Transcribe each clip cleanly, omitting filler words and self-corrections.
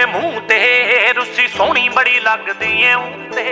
ਏ ਮੂੰਹ ਤੇ ਰੁੱਸੀ ਸੋਹਣੀ ਬੜੀ ਲੱਗਦੀ ਏ ਉੱਤੇ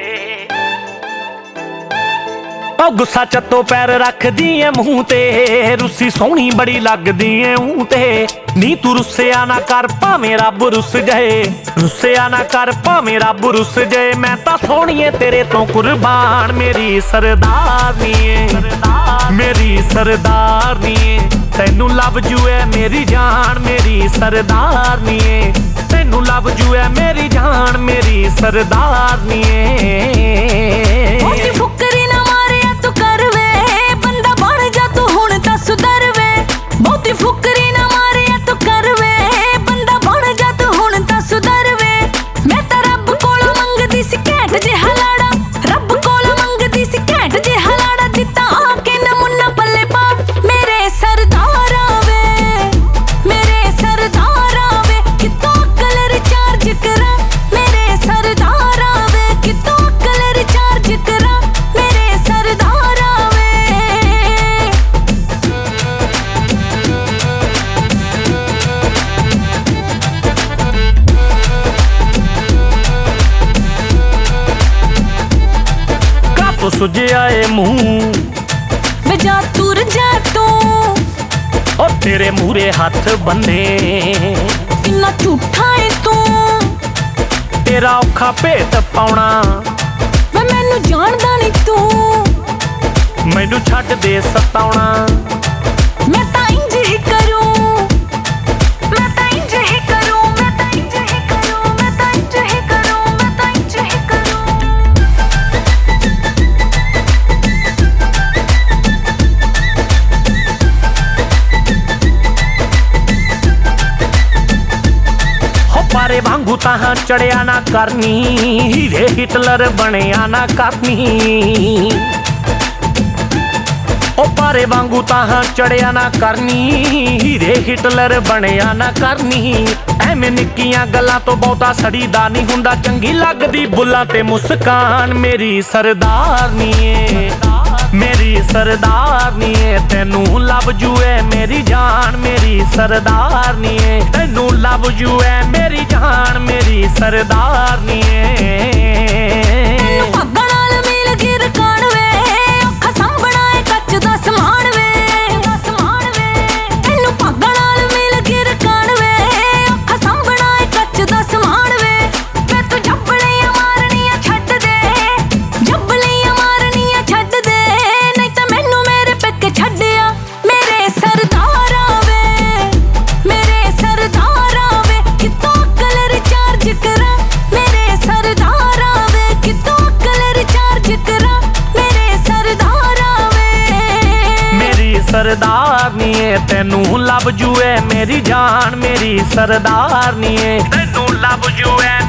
ਉਹ ਗੁੱਸਾ ਚੱਤੋ ਪੈਰ ਰੱਖਦੀ ਏ ਮੂੰਹ ਤੇ ਰੁੱਸੀ ਸੋਹਣੀ ਬੜੀ ਲੱਗਦੀ ਏ ਉੱਤੇ ਨੀ ਤੂੰ ਰੁੱਸਿਆ ਨਾ ਕਰ ਭਾਵੇਂ ਰੱਬ ਰੁੱਸ ਜਾਏ ਰੁੱਸਿਆ ਨਾ ਕਰ ਭਾਵੇਂ ਰੱਬ ਰੁੱਸ ਜਾਏ ਮੈਂ ਤਾਂ ਸੋਹਣੀਏ ਤੇਰੇ ਤੋਂ ਕੁਰਬਾਨ ਮੇਰੀ ਸਰਦਾਰਨੀ ਏ ਮੇਰੀ ਸਰਦਾਰਨੀ ਏ ਤੈਨੂੰ ਲੱਭ ਜੂ ਐ ਮੇਰੀ ਜਾਨ ਮੇਰੀ ਸਰਦਾਰਨੀ ਏ ਤੈਨੂੰ ਲੱਭ ਜੂ ਐ ਮੇਰੀ ਜਾਨ ਮੇਰੀ ਸਰਦਾਰਨੀ ਏ ਉਹਦੀ ਫੁਕਰੀ ਨਾ ਮਾਰਿਆ ਤੂੰ ਕਰ ਵੇ ਬੰਦਾ ਬਣ ਜਾ ਤੂੰ ਹੁਣ ਤਾਂ ਸੁਧਰ ਵੇ ਬਹੁਤੀ ਫੁਕਰੀ ਨਾ ਮਾਰਿਆ ਤੂੰ ਕਰ ਵੇ ਬੰਦਾ ਬਣ ਜਾ ਤੂੰ ਹੁਣ ਤਾਂ ਸੁਧਰ ਵੇ ਮੈਂ ਤਾਂ ਰੱਬ ਕੋਲੋਂ ਮੰਗਦੀ ਸੀ ਘੈਂਟ ਜਿਹਾ ਲਾੜਾ ਰੱਬ ਕੋਲੋਂ ਮੰਗਦੀ ਸੀ ਘੈਂਟ ਜਿਹਾ ਲਾੜਾ ਦਿੱਤਾ ਆ ਕੇ ਨਮੂਨਾ ਪੱਲੇ ਪਾ ਮੇਰੇ ਸਰਦਾਰਾਂ ਵੇ ਮੇਰੇ ਸਰਦਾਰਾਂ ਵੇ ਕਿਤੋਂ ਅਕਲ ਰਿਚਾਰਜ ਕਰਾਂ ਮੇਰੇ ਸਰਦਾਰਾਂ ਵੇ ਕਿਤੋਂ ਅਕਲ ਰਿਚਾਰਜ ਕਰਾਂ ਮੇਰੇ ਸਰਦਾਰਾਂ ਵੇ ਕਾਤੋਂ ਸੁਝਿਆ ਏ ਮੂੰਹ ਵੇ ਜਾ ਤੁਰ ਜਾ ਤੂੰ ਉਹ ਤੇਰੇ ਮੂਰੇ ਹੱਥ ਬੰਨੇ ਕਿੰਨਾ ਝੂਠਾ ਏ ਤੂੰ ਤੇਰਾ ਔਖਾ ਭੇਤ ਪਾਉਣਾ ਵੇ ਮੈਨੂੰ ਜਾਣਦਾ ਨਹੀਂ ਤੂੰ ਮੈਨੂੰ ਛੱਡ ਦੇ ਸਤਾਉਣਾ ਮੈਂ ਤਾਂ ਇੰਜ ਹੀ ਕਰੂੰ ਮੈਂ ਤਾਂ ਇੰਜ ਹੀ ਕਰੂੰ ਮੈਂ ਤਾਂ ਇੰਜ ਹੀ ਕਰੂੰ ਮੈਂ ਤਾਂ ਇੰਜ ਹੀ ਕਰੂੰ ਮੈਂ ਤਾਂ ਇੰਜ ਹੀ ਕਰੂੰ ਹੋ ਪਾਰੇ ਵਾਂਗੂ ਤਾਂ ਚੜਿਆ ਨਾ ਕਰਨੀ ਹੀਰੇ ਹਿਟਲਰ ਬਣਿਆ ਨਾ ਕਰਨੀ ਉਹ ਪਾਰੇ ਵਾਂਗੂ ਤਾਂ ਚੜਿਆ ਨਾ ਕਰਨੀ ਹੀਰੇ ਹਿਟਲਰ ਬਣਿਆ ਨਾ ਕਰਨੀ ਐਵੇਂ ਨਿੱਕੀਆਂ ਗੱਲਾਂ ਤੋਂ ਬਹੁਤਾ ਸੜੀਦਾ ਨਹੀਂ ਹੁੰਦਾ ਚੰਗੀ ਲੱਗਦੀ ਬੁੱਲਾਂ ਤੇ ਮੁਸਕਾਨ ਮੇਰੀ ਸਰਦਾਰਨੀ ਏ ਮੇਰੀ ਸਰਦਾਰਨੀ ਏ ਤੈਨੂੰ ਲੱਭ ਜੂ ਐ ਮੇਰੀ ਜਾਨ ਮੇਰੀ ਸਰਦਾਰਨੀ ਏ ਤੈਨੂੰ ਲੱਭ ਜੂ ਐ ਮੇਰੀ ਜਾਨ ਮੇਰੀ ਸਰਦਾਰਨੀ ਏ ਤੈਨੂੰ ਭਾਗਾਂ ਨਾਲ ਮਿਲ ਗਿਰ ਕਾਣ ਵੇ ਔਖਾ ਸਾਂਭਣਾ ਏ ਕੱਚ ਦਾ ਸਮਾਨ ਵੇ ਤੈਨੂੰ ਭਾਗਾਂ ਨਾਲ ਮਿਲ ਗਿਰ ਕਾਣ ਵੇ ਔਖਾ ਸਾਂਭਣਾ ਏ ਕੱਚ ਦਾ ਸਮਾਨ ਵੇ ਵੇ ਤੂੰ ਜੱਬਲੀਆਂ ਮਾਰਨੀਆਂ ਛੱਡ ਦੇ ਜੱਬਲੀਆਂ ਮਾਰਨੀਆਂ ਛੱਡ ਦੇ ਨਹੀਂ ਤਾਂ ਮੈਨੂੰ ਮੇਰੇ ਪਿੱਛੇ ਛੱਡਿਆ ਮੇਰੇ ਸਰਦਾਰਾਂ ਵੇ ਮੇਰੇ ਸਰਦਾਰਾਂ ਵੇ ਕਿਤੋਂ ਅਕਲ ਰਿਚਾਰਜ ਕਰਾਂ ਮੇਰੇ ਸਰਦਾਰਾਂ ਵੇ ਕਿਤੋਂ ਅਕਲ ਰਿਚਾਰਜ ਕਰਾਂ ਮੇਰੇ ਸਰਦਾਰਾਂ ਵੇ ਮੇਰੀ ਸਰਦਾਰਨੀ ਏ ਤੈਨੂੰ ਲੱਭ ਜੂ ਐ ਮੇਰੀ ਜਾਨ ਮੇਰੀ ਸਰਦਾਰਨੀ ਏ ਤੈਨੂੰ ਲੱਭ ਜੂ ਐ